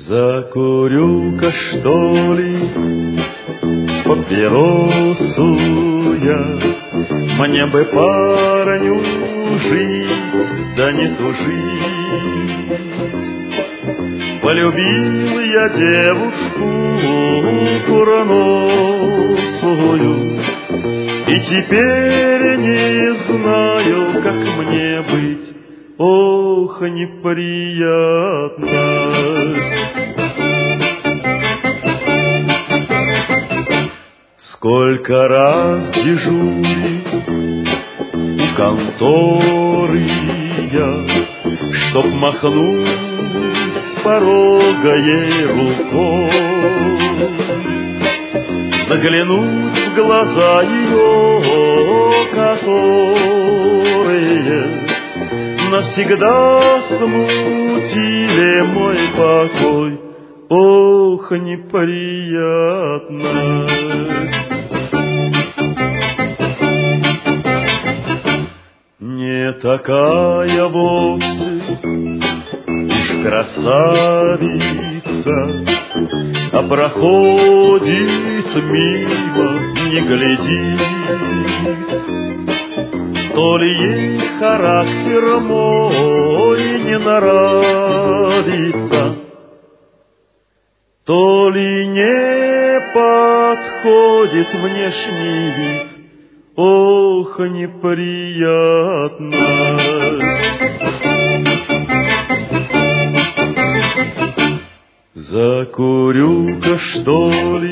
Закурю-ка, что ли, папиросу я, мне бы парню жить, да не тужить. Полюбил я девушку куроносую, и теперь не знаю, как мне быть. Ох, неприятность! Сколько раз дежурил у конторы я, чтоб махнуть с порога ей рукой, заглянуть в глаза ее, которые навсегда смутили мой покой. Ох, неприятность! Не такая вовсе уж красавица, а проходит мимо, не глядит. То ли ей характер мой не нравится, то ли не подходит внешний вид. Ох, неприятность! Закурю-ка, что ли,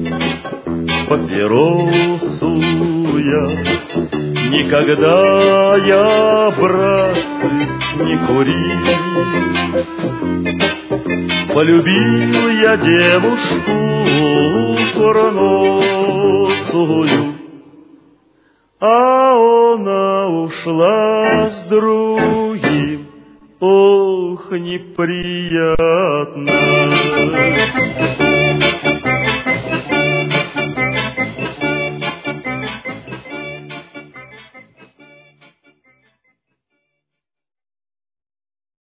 папиросу я, никогда я, братцы, не курил. Полюбил я девушку куроносую, а она ушла с другим. Ох, неприятно!